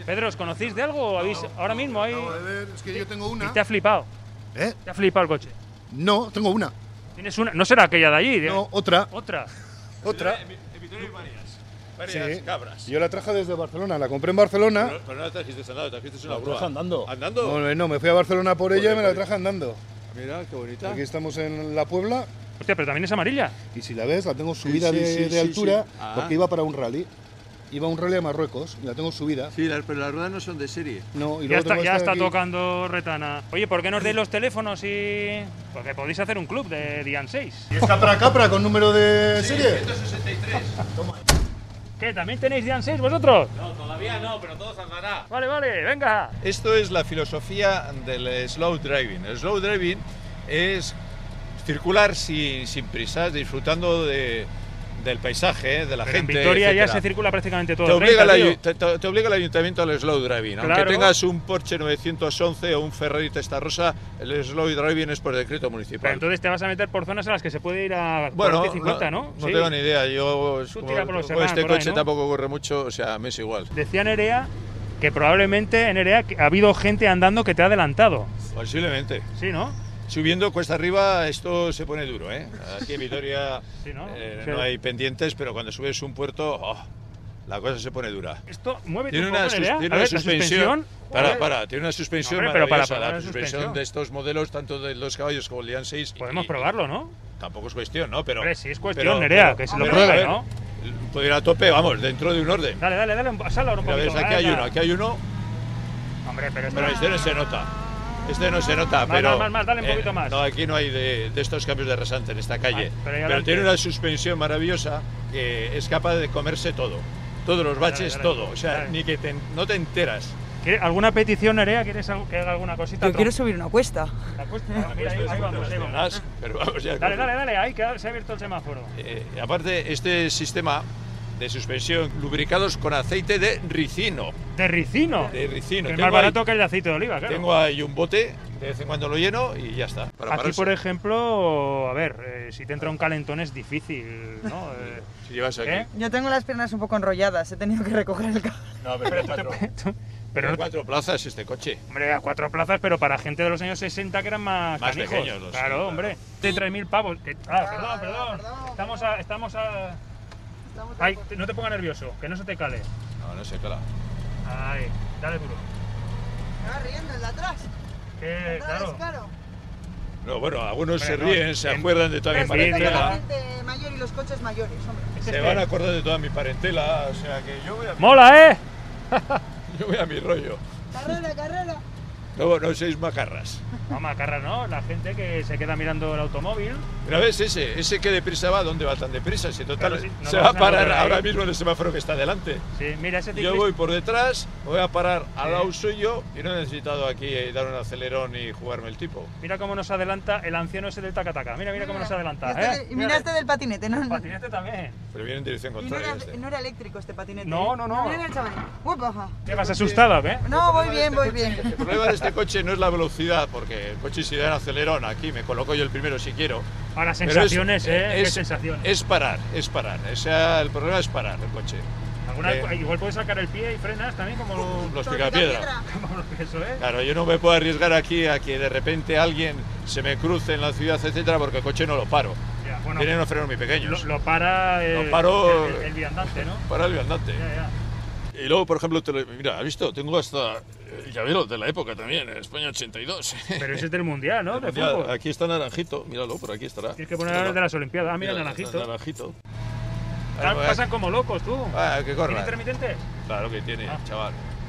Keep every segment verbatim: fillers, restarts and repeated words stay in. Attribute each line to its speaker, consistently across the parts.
Speaker 1: Pedro, ¿os conocéis de algo o habéis ahora mismo ahí?
Speaker 2: Acabo de ver, es que yo tengo una.
Speaker 1: ¿Y te ha flipado?
Speaker 2: ¿Eh?
Speaker 1: ¿Te ha flipado el coche?
Speaker 2: No, tengo una.
Speaker 1: ¿Tienes una? ¿No será aquella de allí?
Speaker 2: No, otra.
Speaker 1: ¿Otra?
Speaker 2: Otra.
Speaker 3: En Vitoria hay varias. Varias
Speaker 2: Sí.
Speaker 3: cabras.
Speaker 2: Yo la traje desde Barcelona, la compré en Barcelona.
Speaker 3: Pero, pero no la trajiste andando, trajiste una
Speaker 2: La
Speaker 3: grúa.
Speaker 2: traje andando.
Speaker 3: ¿Andando?
Speaker 2: No, no, me fui a Barcelona por ella y me la
Speaker 3: Joder,
Speaker 2: traje andando.
Speaker 3: Mira, qué bonita.
Speaker 2: Aquí estamos en la Puebla
Speaker 1: Hostia, pero también es amarilla.
Speaker 2: y si la ves la tengo subida
Speaker 3: sí,
Speaker 2: de,
Speaker 3: sí,
Speaker 2: de
Speaker 3: sí,
Speaker 2: altura
Speaker 3: sí. Ah.
Speaker 2: porque iba para un rally. Iba a un rally a Marruecos y la tengo subida.
Speaker 3: Sí, las, pero las ruedas no son de serie.
Speaker 2: No, y
Speaker 1: Ya
Speaker 2: luego
Speaker 1: está,
Speaker 2: tengo
Speaker 1: ya
Speaker 2: esta
Speaker 1: está
Speaker 2: aquí.
Speaker 1: tocando Retana. Oye, ¿por qué no os deis los teléfonos y...? Porque podéis hacer un club de Dian seis.
Speaker 2: ¿Y es Capra Capra con número de serie?
Speaker 3: ciento sesenta y tres.
Speaker 1: ¿Qué? ¿También tenéis Dian seis vosotros?
Speaker 3: No, todavía no, pero todo saldrá.
Speaker 1: Vale, vale, venga.
Speaker 3: Esto es la filosofía del slow driving. El slow driving es circular sin, sin prisas, disfrutando de, del paisaje, de la
Speaker 1: Pero en
Speaker 3: gente.
Speaker 1: Vitoria ya
Speaker 3: etcétera.
Speaker 1: se circula prácticamente todo.
Speaker 3: Te obliga,
Speaker 1: treinta,
Speaker 3: el,
Speaker 1: tío.
Speaker 3: ayu- te, te- te obliga el ayuntamiento al slow driving.
Speaker 1: Claro.
Speaker 3: Aunque tengas un Porsche novecientos once o un Ferrari Testarossa, el slow driving es por decreto
Speaker 1: Pero
Speaker 3: municipal.
Speaker 1: entonces te vas a meter por zonas en las que se puede ir a
Speaker 3: Bueno,
Speaker 1: cuarenta y cincuenta, ¿no?
Speaker 3: no
Speaker 1: Sí.
Speaker 3: tengo ni idea. Yo,
Speaker 1: Tú
Speaker 3: como-
Speaker 1: tira por los
Speaker 3: como
Speaker 1: Serrano,
Speaker 3: este
Speaker 1: por ahí,
Speaker 3: coche
Speaker 1: ¿no?
Speaker 3: tampoco corre mucho, o sea, me es igual.
Speaker 1: Decía Nerea que probablemente en Nerea ha habido gente andando que te ha adelantado.
Speaker 3: Posiblemente.
Speaker 1: Sí, ¿no?
Speaker 3: Subiendo cuesta arriba esto se pone duro, ¿eh? Aquí en Vitoria
Speaker 1: Sí, ¿no?
Speaker 3: eh,
Speaker 1: Sí.
Speaker 3: no hay pendientes, pero cuando subes un puerto, oh, la cosa se pone dura.
Speaker 1: Esto mueve
Speaker 3: Tiene
Speaker 1: un
Speaker 3: una,
Speaker 1: poco,
Speaker 3: sus-
Speaker 1: Nerea.
Speaker 3: tiene
Speaker 1: A
Speaker 3: una
Speaker 1: ver, la
Speaker 3: suspensión. Para,
Speaker 1: Joder.
Speaker 3: para, tiene una suspensión
Speaker 1: Hombre, pero para
Speaker 3: maravillosa.
Speaker 1: probar
Speaker 3: La
Speaker 1: la
Speaker 3: suspensión
Speaker 1: suspensión.
Speaker 3: de estos modelos, tanto de dos caballos como el Lian seis.
Speaker 1: Podemos
Speaker 3: y-
Speaker 1: probarlo, ¿no?
Speaker 3: Tampoco es cuestión, ¿no? Pero.
Speaker 1: Hombre, sí es cuestión,
Speaker 3: pero-
Speaker 1: Nerea,
Speaker 3: pero-
Speaker 1: que se lo
Speaker 3: hombre, a
Speaker 1: pruebe,
Speaker 3: ver,
Speaker 1: ¿no?
Speaker 3: Puede ir a tope, vamos, dentro de un orden.
Speaker 1: Dale, dale, dale, un- sálalo un
Speaker 3: Mira,
Speaker 1: poquito.
Speaker 3: ves, aquí hay
Speaker 1: venga.
Speaker 3: uno, aquí hay uno,
Speaker 1: Hombre, pero esto...
Speaker 3: pero este no se nota. Este no se nota,
Speaker 1: Más,
Speaker 3: pero.
Speaker 1: más, más, más, dale un poquito más.
Speaker 3: No, aquí no hay de, de estos cambios de rasante en esta calle.
Speaker 1: Ah, pero ahí
Speaker 3: pero
Speaker 1: adelante.
Speaker 3: tiene una suspensión maravillosa que es capaz de comerse todo. Todos los baches,
Speaker 1: dale,
Speaker 3: todo. O sea,
Speaker 1: dale.
Speaker 3: ni que te- no te enteras.
Speaker 1: ¿Quiere- ¿Alguna petición, Nerea? ¿Quieres algo- que haga alguna cosita?
Speaker 4: Yo quiero subir una cuesta.
Speaker 1: La cuesta- Ah, mira, ahí, ahí vamos, ahí vamos.
Speaker 3: Verás, pero vamos ya.
Speaker 1: Dale, dale, dale, ahí que se ha abierto el semáforo.
Speaker 3: Eh, aparte, este sistema de suspensión lubricados con aceite de ricino.
Speaker 1: De ricino.
Speaker 3: De ricino.
Speaker 1: Que es
Speaker 3: Tengo
Speaker 1: más barato
Speaker 3: ahí-
Speaker 1: que el de aceite de oliva, claro.
Speaker 3: Tengo ahí un bote, de vez en cuando lo lleno y ya está. Para
Speaker 1: Aquí,
Speaker 3: pararse.
Speaker 1: por ejemplo, a ver, eh, si te entra un calentón es difícil, ¿no? Eh,
Speaker 3: Si llevas aquí.
Speaker 1: ¿Eh?
Speaker 4: Yo tengo las piernas un poco enrolladas, he tenido que recoger el cable.
Speaker 3: No, pero, tiene cuatro,
Speaker 1: pero
Speaker 3: tiene
Speaker 1: no,
Speaker 3: cuatro plazas este coche.
Speaker 1: hombre, a cuatro plazas, pero para gente de los años sesenta que eran más,
Speaker 3: Más
Speaker 1: canijos.
Speaker 3: pequeños los-
Speaker 1: Claro,
Speaker 3: claro.
Speaker 1: hombre. De tres mil pavos. que- ah, perdón, perdón.
Speaker 4: perdón.
Speaker 1: Estamos a... Estamos a...
Speaker 4: Estamos
Speaker 1: Ay, te- no te pongas nervioso, que no se te cale.
Speaker 3: No, no sé, claro.
Speaker 1: Ay, dale duro.
Speaker 4: Ah, riendo, el de atrás.
Speaker 1: Que,
Speaker 4: Atrás
Speaker 1: claro.
Speaker 4: es caro.
Speaker 3: No, bueno, algunos
Speaker 1: Hombre,
Speaker 3: se
Speaker 1: no,
Speaker 3: ríen, se
Speaker 1: en-
Speaker 3: acuerdan de toda mi
Speaker 1: en
Speaker 4: Respeto a
Speaker 1: Vitoria-
Speaker 4: la
Speaker 3: parentela.
Speaker 4: gente mayor y los coches mayores, hombre.
Speaker 1: Es
Speaker 3: Se
Speaker 1: este.
Speaker 3: van a acordar de toda mi parentela, o sea que yo voy a,
Speaker 1: ¡Mola, eh!
Speaker 3: yo voy a mi rollo.
Speaker 4: Carrera, carrera.
Speaker 3: No, no seis macarras.
Speaker 1: No, macarra, ¿no? La gente que se queda mirando el automóvil.
Speaker 3: Mira, ves ese, ese que deprisa va, ¿dónde va tan deprisa? Si total,
Speaker 1: Claro, sí, no
Speaker 3: se va
Speaker 1: vamos
Speaker 3: a
Speaker 1: a
Speaker 3: parar
Speaker 1: mover ahí.
Speaker 3: ahora mismo en el semáforo que está delante.
Speaker 1: Sí, mira, ese
Speaker 3: Yo
Speaker 1: ciclista...
Speaker 3: voy por detrás, voy a parar al
Speaker 1: Sí.
Speaker 3: lado suyo y no he necesitado aquí eh, dar un acelerón y jugarme el tipo.
Speaker 1: Mira cómo nos adelanta el anciano ese del tacataca. Mira, mira cómo nos adelanta,
Speaker 4: Y este-
Speaker 1: ¿eh?
Speaker 4: Y mira este del patinete, ¿no?
Speaker 1: Patinete también.
Speaker 3: Pero viene en dirección
Speaker 4: Y no
Speaker 3: contraria.
Speaker 4: era,
Speaker 3: este.
Speaker 4: no era eléctrico este patinete.
Speaker 1: No,
Speaker 4: ¿eh?
Speaker 1: no, no.
Speaker 4: Mira el chaval. Upa.
Speaker 1: ¿Qué vas asustado o qué?
Speaker 4: No, voy bien, voy bien.
Speaker 3: El problema de este coche no es la velocidad, porque el coche si da en acelerón aquí me coloco yo el primero si quiero.
Speaker 1: Ahora,
Speaker 3: Pero
Speaker 1: sensaciones, ¿eh? ¿Qué
Speaker 3: es,
Speaker 1: sensaciones?
Speaker 3: es parar, es parar. O sea, el problema es parar el coche.
Speaker 1: Alguna-
Speaker 3: eh,
Speaker 1: igual puedes sacar el pie y frenas también como los,
Speaker 3: Los
Speaker 4: Con
Speaker 3: picapiedra.
Speaker 4: picapiedra.
Speaker 1: como los que eso, ¿eh?
Speaker 3: Claro, yo no me puedo arriesgar aquí a que de repente alguien se me cruce en la ciudad, etcétera, porque el coche no lo paro.
Speaker 1: Ya, bueno,
Speaker 3: Tienen unos frenos muy
Speaker 1: lo,
Speaker 3: pequeños.
Speaker 1: lo para el,
Speaker 3: Lo paro-
Speaker 1: el, el- el viandante, ¿no?
Speaker 3: Para el andante.
Speaker 1: Ya, ya.
Speaker 3: Y luego, por ejemplo, te lo- mira, ¿has visto? Tengo hasta el llavero de la época también, en España ochenta y dos.
Speaker 1: Pero ese es del mundial, ¿no? De
Speaker 3: Mira,
Speaker 1: fútbol.
Speaker 3: aquí está naranjito, míralo, por aquí estará.
Speaker 1: Tienes que poner el de las Olimpiadas. Ah, mira, el naranjito.
Speaker 3: Naranjito.
Speaker 1: Ah,
Speaker 3: Ahí voy a-
Speaker 1: pasan como locos, tú.
Speaker 3: Ah, que
Speaker 1: ¿Tiene
Speaker 3: corra.
Speaker 1: intermitentes?
Speaker 3: Claro que tiene,
Speaker 1: Ah.
Speaker 3: chaval.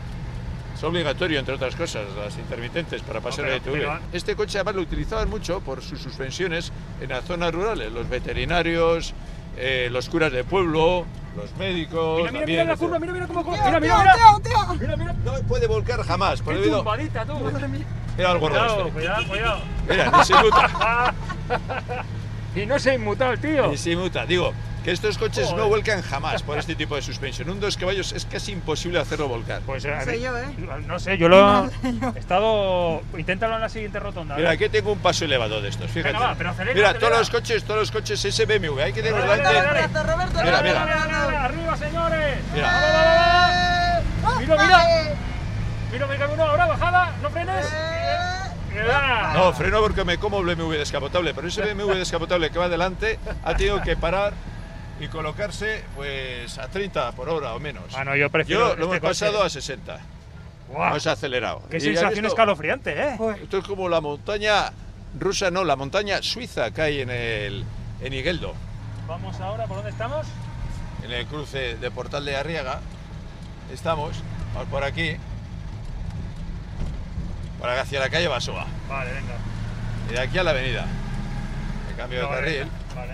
Speaker 3: Es obligatorio, entre otras cosas, las intermitentes para pasar
Speaker 1: No,
Speaker 3: el
Speaker 1: pero-
Speaker 3: I T V.
Speaker 1: pero-
Speaker 3: Este coche además lo utilizaban mucho por sus suspensiones en las zonas rurales. Los veterinarios, eh, los curas de pueblo, los médicos.
Speaker 1: Mira, mira,
Speaker 3: también,
Speaker 1: mira la
Speaker 3: etcétera.
Speaker 1: curva, mira, mira cómo
Speaker 4: Tío,
Speaker 1: corre. Mira,
Speaker 4: tío,
Speaker 1: mira, mira.
Speaker 4: tío, tío.
Speaker 1: Mira, mira.
Speaker 3: No puede volcar jamás, por
Speaker 1: Qué
Speaker 3: debido.
Speaker 1: tumbadita, tú.
Speaker 3: Mira el gordo
Speaker 1: Cuidado,
Speaker 3: este.
Speaker 1: cuidado, cuidado.
Speaker 3: Mira, ni se muta.
Speaker 1: Y no se ha inmutado el tío.
Speaker 3: Ni se muta. Digo, que estos coches
Speaker 1: Joder.
Speaker 3: no vuelcan jamás por este tipo de suspensión. Un dos caballos es casi imposible hacerlo volcar.
Speaker 1: Pues
Speaker 4: No sé yo, ¿eh?
Speaker 1: No sé, yo lo he estado. Inténtalo en la siguiente rotonda.
Speaker 3: Mira,
Speaker 1: ¿eh?
Speaker 3: aquí tengo un paso elevado de estos, fíjate.
Speaker 1: Venga, va, pero acelera,
Speaker 3: Mira,
Speaker 1: acelera.
Speaker 3: todos los coches, todos los coches, ese B M W, hay que tener
Speaker 1: Dale, dale,
Speaker 3: delante.
Speaker 1: dale.
Speaker 4: Roberto, Roberto,
Speaker 3: Mira,
Speaker 4: Roberto,
Speaker 3: mira.
Speaker 4: Roberto.
Speaker 1: ¡Arriba, señores!
Speaker 3: Mira.
Speaker 1: ¡Va, va, va, va!
Speaker 4: ¡Eh!
Speaker 1: Mira, mira.
Speaker 4: ¡Opa!
Speaker 1: Mira, me cabe uno ahora, bajada, no frenes. ¡Mira!
Speaker 3: No, freno porque me como el B M W descapotable, pero ese B M W descapotable que va adelante ha tenido que parar y colocarse pues a treinta por hora o menos.
Speaker 1: Ah, no, yo prefiero
Speaker 3: Yo lo
Speaker 1: este
Speaker 3: hemos
Speaker 1: coche.
Speaker 3: pasado a sesenta.
Speaker 1: ¡Guau!
Speaker 3: Hemos acelerado.
Speaker 1: ¡Qué
Speaker 3: Y ya
Speaker 1: sensación
Speaker 3: esto-
Speaker 1: escalofriante, eh!
Speaker 4: Joder.
Speaker 3: Esto es como la montaña rusa, no, la montaña suiza que hay en el en Igueldo,
Speaker 1: Vamos ahora, ¿por dónde estamos?
Speaker 3: en el cruce de Portal de Arriaga. Estamos, vamos por aquí, por aquí hacia la calle Basoa,
Speaker 1: Vale, venga.
Speaker 3: y de aquí a la avenida. Me cambio de
Speaker 1: No,
Speaker 3: carril.
Speaker 1: venga, Vale.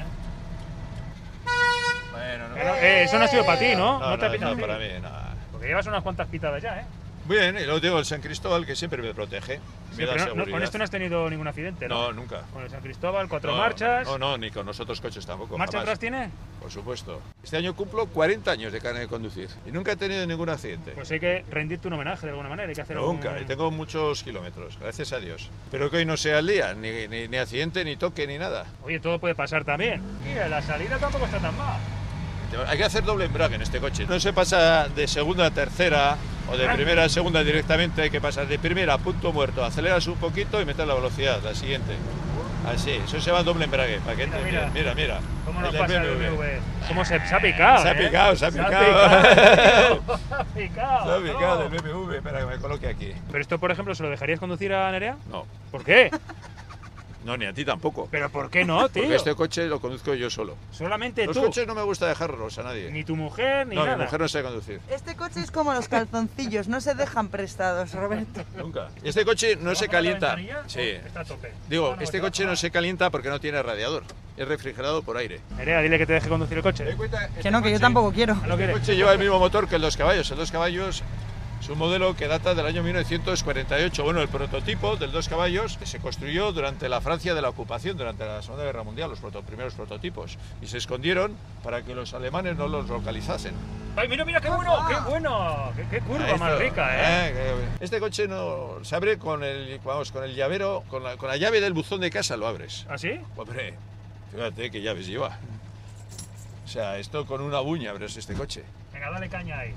Speaker 3: Bueno, no,
Speaker 1: Pero, eh, eso no ha sido para ti, ¿no?
Speaker 3: no,
Speaker 1: te ha
Speaker 3: no,
Speaker 1: pitado
Speaker 3: no,
Speaker 1: a ti.
Speaker 3: para mí, nada.
Speaker 1: Porque llevas unas cuantas pitadas ya, ¿eh?
Speaker 3: Bien, y luego tengo el San Cristóbal que siempre me protege,
Speaker 1: Sí,
Speaker 3: me da
Speaker 1: pero no- no-
Speaker 3: seguridad.
Speaker 1: con esto no has tenido ningún accidente, ¿no?
Speaker 3: No, nunca.
Speaker 1: Con el San Cristóbal, cuatro
Speaker 3: No,
Speaker 1: marchas.
Speaker 3: No, no, ni con los otros coches tampoco.
Speaker 1: ¿Marcha
Speaker 3: jamás.
Speaker 1: atrás tiene?
Speaker 3: Por supuesto. Este año cumplo cuarenta años de carnet de conducir y nunca he tenido ningún accidente.
Speaker 1: Pues hay que rendirte un homenaje de alguna manera, hay que hacer
Speaker 3: Nunca,
Speaker 1: algún-
Speaker 3: y tengo muchos kilómetros, gracias a Dios. Pero que hoy no sea el día, ni, ni, ni accidente, ni toque, ni nada.
Speaker 1: Oye, todo puede pasar también. Mira, la salida tampoco está tan mal.
Speaker 3: Hay que hacer doble embrague en este coche. No se pasa de segunda a tercera o de primera a segunda directamente, hay que pasar de primera a punto muerto, aceleras un poquito y meter la velocidad, la siguiente. Así, eso se va doble embrague, para que
Speaker 1: Mira,
Speaker 3: entre bien. Mira, mira.
Speaker 1: ¿Cómo nos
Speaker 3: El del
Speaker 1: pasa el
Speaker 3: B M W.
Speaker 1: B M W? ¿Cómo se, se ha picado?
Speaker 3: Se ha
Speaker 1: eh?
Speaker 3: picado, se ha
Speaker 1: Se
Speaker 3: picado.
Speaker 1: tío. Se ha picado.
Speaker 3: Se ha picado
Speaker 1: no.
Speaker 3: del B M W, espera que me coloque aquí.
Speaker 1: Pero esto, por ejemplo, ¿se lo dejarías conducir a Nerea?
Speaker 3: No,
Speaker 1: ¿Por qué?
Speaker 3: no, ni a ti tampoco.
Speaker 1: ¿Pero por qué no, tío?
Speaker 3: Porque este coche lo conduzco yo solo.
Speaker 1: Solamente
Speaker 3: Los
Speaker 1: tú.
Speaker 3: coches no me gusta dejarlos a nadie.
Speaker 1: Ni tu mujer, ni
Speaker 3: no,
Speaker 1: nada.
Speaker 3: mi mujer no sabe conducir.
Speaker 4: Este coche es como los calzoncillos, no se dejan prestados, Roberto.
Speaker 3: Nunca. Y este coche no se
Speaker 1: ¿Vamos a la
Speaker 3: calienta.
Speaker 1: ventanilla?
Speaker 3: Sí.
Speaker 1: Oh, está a tope.
Speaker 3: Digo,
Speaker 1: No, no,
Speaker 3: este
Speaker 1: se va
Speaker 3: coche
Speaker 1: a
Speaker 3: no
Speaker 1: parar.
Speaker 3: se calienta porque no tiene radiador. Es refrigerado por aire.
Speaker 1: Nerea, dile que te deje conducir el coche.
Speaker 4: Que no, que yo tampoco quiero.
Speaker 1: ¿No lo
Speaker 3: Este
Speaker 1: quieres?
Speaker 3: coche lleva el mismo motor que el dos caballos. El dos caballos es un modelo que data del año mil novecientos cuarenta y ocho. Bueno, el prototipo del dos caballos se construyó durante la Francia de la ocupación, durante la Segunda Guerra Mundial, los proto- primeros prototipos. Y se escondieron para que los alemanes no los localizasen.
Speaker 1: ¡Ay, mira, mira, qué bueno! ¡Qué bueno! ¡Qué, qué curva
Speaker 3: Ahí
Speaker 1: más
Speaker 3: está.
Speaker 1: rica, eh!
Speaker 3: Eh, que- Este coche no se abre con el, vamos, con el llavero, con la, con la llave del buzón de casa lo abres.
Speaker 1: ¿Ah, sí?
Speaker 3: Hombre, fíjate qué llaves lleva. O sea, esto con una uña abres este coche.
Speaker 1: Venga, dale caña ahí.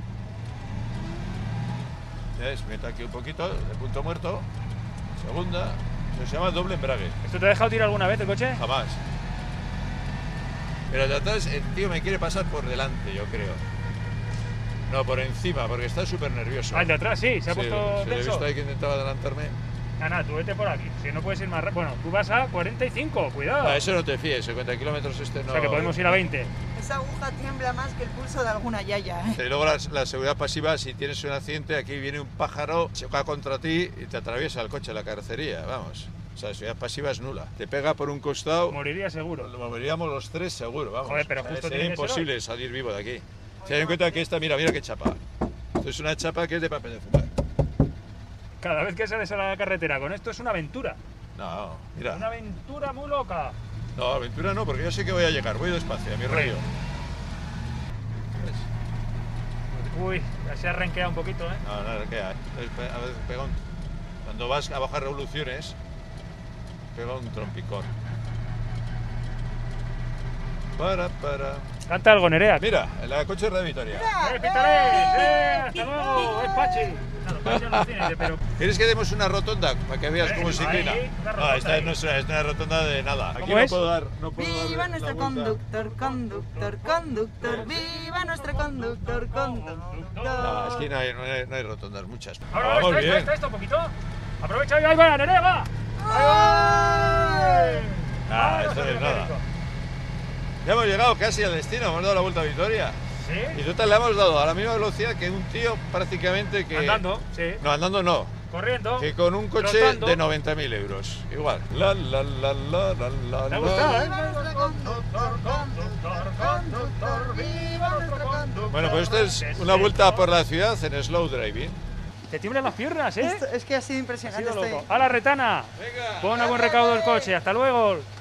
Speaker 3: ¿Ves? Meto aquí un poquito de punto muerto. Segunda. Eso se llama doble embrague.
Speaker 1: ¿Esto te ha dejado tirar alguna vez el coche?
Speaker 3: Jamás. Pero de atrás el tío me quiere pasar por delante, yo creo. No, por encima, porque está súper nervioso.
Speaker 1: Ah, el de atrás sí, se ha
Speaker 3: Sí,
Speaker 1: puesto
Speaker 3: sí, lo he
Speaker 1: tenso.
Speaker 3: visto ahí que intentaba adelantarme.
Speaker 1: Nada, nada, tú vete por aquí. Si no puedes ir más rápido. Bueno, tú vas a cuarenta y cinco, cuidado.
Speaker 3: A eso no te fíes, cincuenta kilómetros este no.
Speaker 1: O sea que podemos ir a veinte.
Speaker 4: Esa aguja tiembla más que el pulso de alguna yaya, ¿eh?
Speaker 3: Y luego la, la seguridad pasiva, si tienes un accidente, aquí viene un pájaro, choca contra ti y te atraviesa el coche, la carrocería, vamos. O sea, la seguridad pasiva es nula. Te pega por un costado,
Speaker 1: Moriría seguro.
Speaker 3: lo moveríamos los tres seguro, vamos.
Speaker 1: Joder, pero
Speaker 3: O sea,
Speaker 1: justo
Speaker 3: sería
Speaker 1: tiene que ser
Speaker 3: imposible salir vivo de aquí. Ten en cuenta que esta, mira, mira qué chapa. Esto es una chapa que es de papel de fumar.
Speaker 1: Cada vez que sales a la carretera con esto es una aventura.
Speaker 3: No, mira.
Speaker 1: Una aventura muy loca.
Speaker 3: No, aventura no, porque yo sé que voy a llegar, voy despacio, a mi rollo. ¿Ves?
Speaker 1: Uy, ya se ha renqueado un poquito, ¿eh?
Speaker 3: No, no, ¿qué hay? Entonces, pe- a veces pega un- Cuando vas a bajar revoluciones, pega un trompicón. Para, para.
Speaker 1: Canta algo, Nerea.
Speaker 3: Mira, la coche de Vitoria.
Speaker 1: ¡Eh, pítales! ¡Eh, hasta luego! ¡Es Pachi! Claro, Pachi alucina, pero...
Speaker 3: ¿Quieres que demos una rotonda para que veas
Speaker 1: Eh,
Speaker 3: cómo se
Speaker 1: ahí,
Speaker 3: inclina?
Speaker 1: una
Speaker 3: No,
Speaker 1: rotonda
Speaker 3: esta
Speaker 1: ahí.
Speaker 3: no es una, es una rotonda de nada. Aquí
Speaker 1: ¿Cómo
Speaker 3: no
Speaker 1: es?
Speaker 3: puedo dar, no puedo dar
Speaker 4: Viva
Speaker 3: la
Speaker 4: nuestro
Speaker 3: vuelta.
Speaker 4: conductor, conductor, conductor. Viva nuestro conductor, conductor.
Speaker 3: No, es que no hay, no hay, no hay rotondas muchas.
Speaker 1: Ahora,
Speaker 3: Vamos
Speaker 1: esto, esto,
Speaker 3: bien.
Speaker 1: esto, esto, un poquito. Aprovecha y ahí va, Nerea, va. ¡Ay!
Speaker 3: Ah,
Speaker 1: Ahora
Speaker 3: esto
Speaker 1: se
Speaker 3: es
Speaker 1: ve
Speaker 3: nada.
Speaker 1: rico.
Speaker 3: Ya hemos llegado casi al destino, hemos dado la vuelta a Vitoria. Y
Speaker 1: ¿Sí?
Speaker 3: total le hemos dado a la misma velocidad que un tío prácticamente que...
Speaker 1: Andando, sí.
Speaker 3: No, andando no.
Speaker 1: Corriendo.
Speaker 3: Que con un coche
Speaker 1: Trotando.
Speaker 3: de noventa mil euros. Igual. La, la, la, la, la, la,
Speaker 1: ¿Te ha
Speaker 3: la.
Speaker 1: gustado, eh?
Speaker 4: Viva nuestro conductor, conductor, conductor. Viva nuestro conductor.
Speaker 3: Bueno, pues esto es una vuelta por la ciudad en slow driving.
Speaker 1: Te tiemblan las piernas, ¿eh?
Speaker 4: Esto- es que ha sido
Speaker 1: Ha
Speaker 4: impresionante.
Speaker 1: sido
Speaker 4: Estoy...
Speaker 1: loco. ¡A la retana!
Speaker 3: Venga.
Speaker 1: Pon a buen recaudo el coche. ¡Hasta luego!